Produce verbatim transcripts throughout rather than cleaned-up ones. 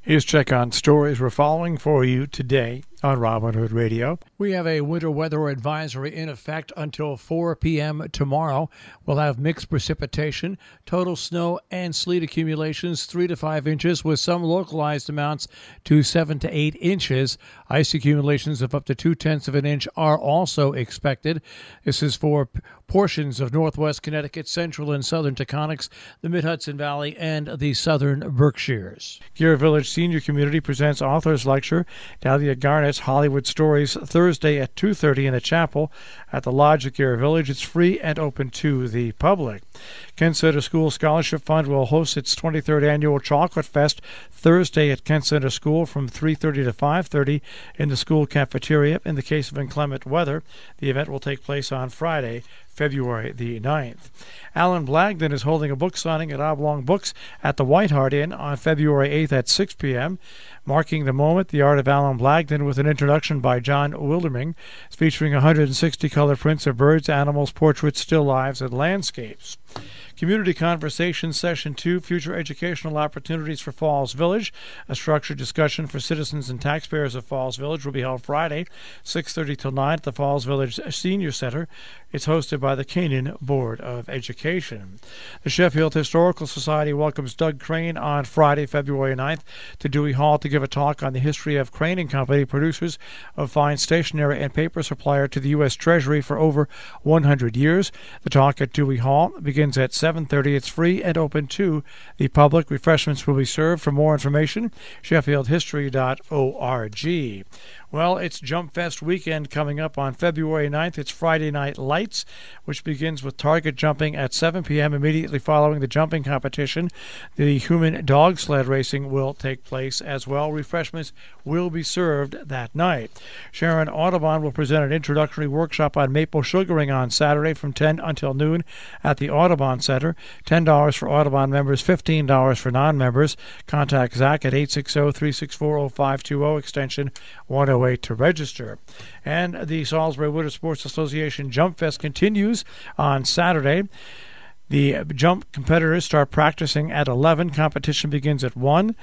Here's check on stories we're following for you today on Robin Hood Radio. We have a winter weather advisory in effect until four p.m. tomorrow. We'll have mixed precipitation, total snow and sleet accumulations three to five inches with some localized amounts to seven to eight inches. Ice accumulations of up to two-tenths of an inch are also expected. This is for p- portions of northwest Connecticut, central and southern Taconics, the Mid-Hudson Valley, and the southern Berkshires. Gear Village Senior Community presents Authors Lecture, Dahlia Garnett's Hollywood Stories, Thursday at two thirty in the chapel at the Lodge at Gear Village. It's free and open to the public. Kent Center School Scholarship Fund will host its twenty-third annual Chocolate Fest Thursday at Kent Center School from three thirty to five thirty in the school cafeteria. In the case of inclement weather, the event will take place on Friday, February the ninth. Alan Blagden is holding a book signing at Oblong Books at the White Hart Inn on February eighth at six p.m. Marking the moment, The Art of Alan Blagden with an introduction by John Wildering, featuring one hundred sixty color prints of birds, animals, portraits, still lives, and landscapes. Community Conversation Session two, Future Educational Opportunities for Falls Village. A structured discussion for citizens and taxpayers of Falls Village will be held Friday, six thirty till nine at the Falls Village Senior Center. It's hosted by the Canaan Board of Education. The Sheffield Historical Society welcomes Doug Crane on Friday, February ninth to Dewey Hall to give a talk on the history of Crane and Company, producers of fine stationery and paper supplier to the U S Treasury for over one hundred years. The talk at Dewey Hall begins at seven thirty. It's free and open to the public. Refreshments will be served. For more information, sheffield history dot org. Well, it's Jump Fest weekend coming up on February ninth. It's Friday Night Lights, which begins with target jumping at seven p.m. Immediately following the jumping competition, the human dog sled racing will take place as well. Refreshments will be served that night. Sharon Audubon will present an introductory workshop on maple sugaring on Saturday from ten until noon at the Audubon Center. ten dollars for Audubon members, fifteen dollars for non-members. Contact Zach at eight six zero, three six four, zero five two zero, extension one oh eight to register. And the Salisbury Winter Sports Association Jump Fest continues on Saturday. The jump competitors start practicing at eleven. Competition begins at one.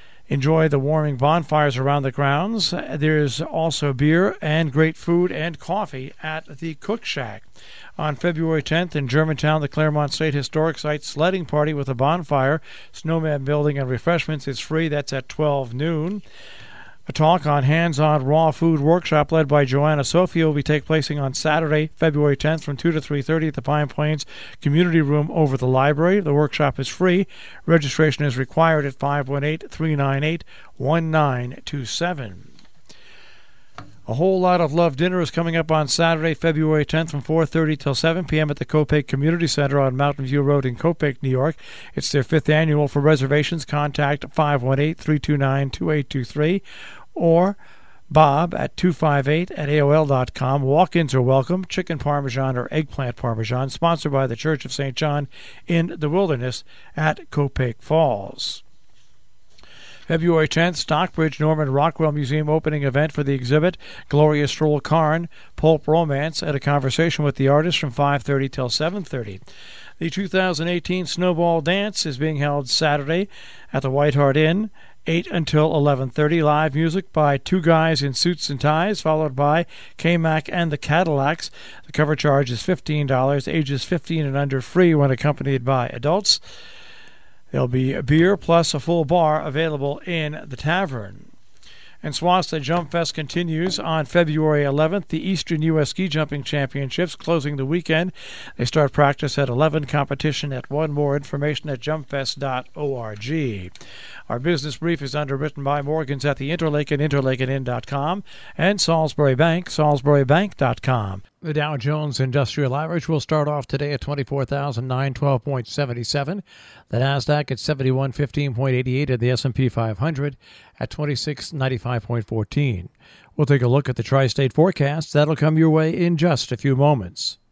Enjoy the warming bonfires around the grounds. There's also beer and great food and coffee at the Cook Shack. On February tenth in Germantown, the Claremont State Historic Site sledding party with a bonfire, snowman building, and refreshments is free. That's at twelve noon. A talk on hands-on raw food workshop led by Joanna Sophia will be take place on Saturday, February tenth from two to three thirty at the Pine Plains Community Room over the library. The workshop is free. Registration is required at five one eight, three nine eight, one nine two seven. A Whole Lot of Love dinner is coming up on Saturday, February tenth from four thirty till seven p.m. at the Copake Community Center on Mountain View Road in Copake, New York. It's their fifth annual. For reservations, contact five one eight, three two nine, two eight two three or Bob at two five eight at A O L dot com. Walk-ins are welcome. Chicken Parmesan or eggplant Parmesan, sponsored by the Church of Saint John in the Wilderness at Copake Falls. February tenth, Stockbridge Norman Rockwell Museum opening event for the exhibit Gloria Stroll Karn, Pulp Romance, and a conversation with the artist from five thirty till seven thirty. The two thousand eighteen Snowball Dance is being held Saturday at the White Hart Inn, eight until eleven thirty. Live music by Two Guys in Suits and Ties, followed by K-Mac and the Cadillacs. The cover charge is fifteen dollars, ages fifteen and under free when accompanied by adults. There'll be a beer plus a full bar available in the tavern. And Swasta Jump Fest continues on February eleventh. The Eastern U S Ski Jumping Championships closing the weekend. They start practice at eleven, competition at one. More information at jump fest dot org. Our business brief is underwritten by Morgan's at the Interlake and interlake inn dot com and Salisbury Bank, salisbury bank dot com. The Dow Jones Industrial Average will start off today at twenty-four thousand nine hundred twelve point seven seven. The Nasdaq at seventy-one fifteen point eight eight, and the S and P five hundred at twenty-six ninety-five point one four. We'll take a look at the tri-state forecast. That'll come your way in just a few moments.